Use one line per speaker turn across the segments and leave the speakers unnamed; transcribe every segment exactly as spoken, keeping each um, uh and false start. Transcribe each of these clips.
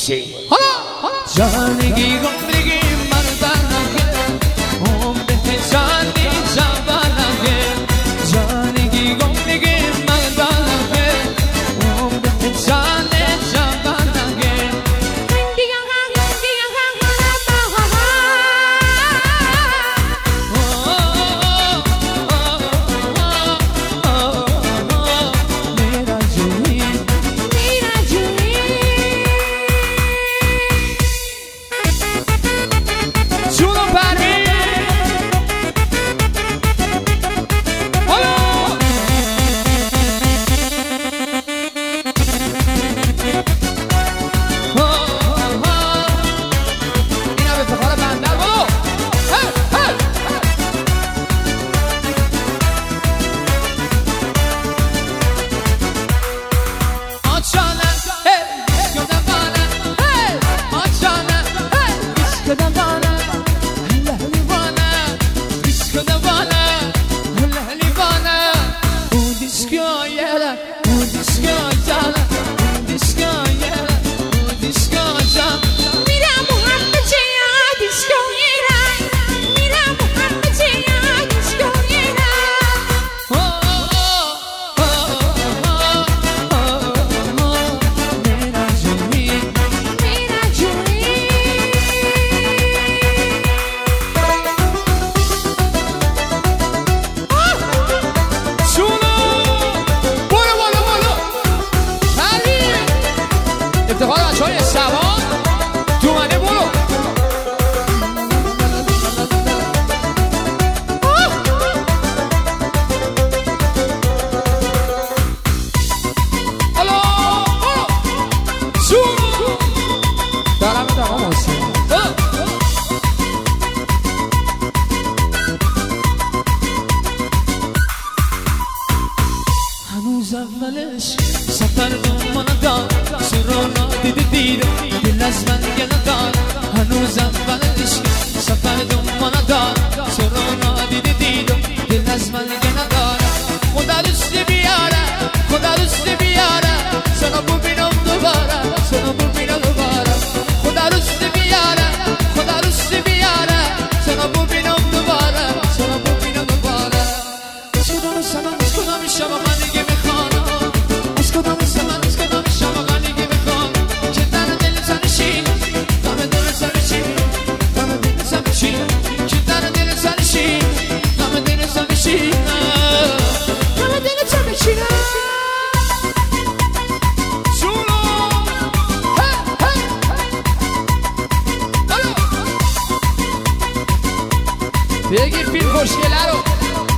باشی. حالا جانگی گمرگی مردانگه عمره جانی جوانگه جانگی گمرگی مردانگه عمره جان جوانگه بگیر فیلم خوشگله رو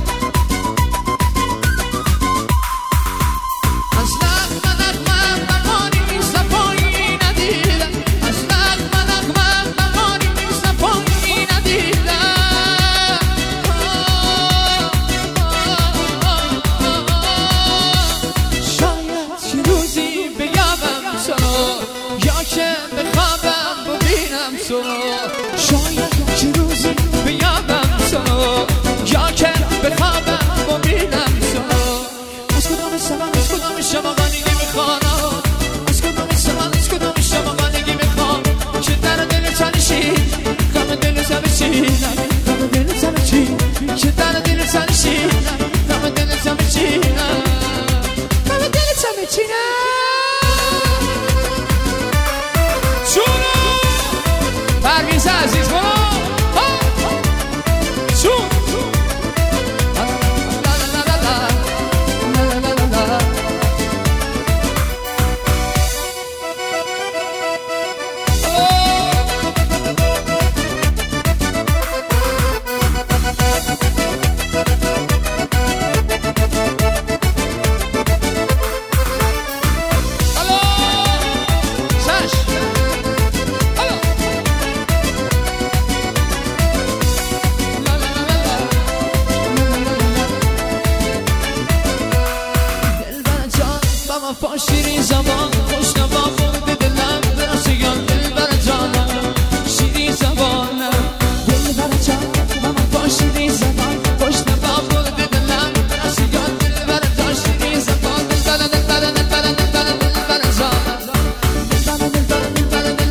شیرین زبان خوش نوا بود دلم برسه یان دل بر جانم شیرین زبان دل بر جانم با شیرین زبان خوش نوا بود دلم برسه یان دل بر جان شیرین زبان دل بر دل بر دل بر دل بر دل بر جانم دل بر دل بر دل بر دل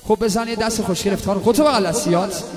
خب بزن یه دست خوشگل افتخار خودتو بغل دستیات.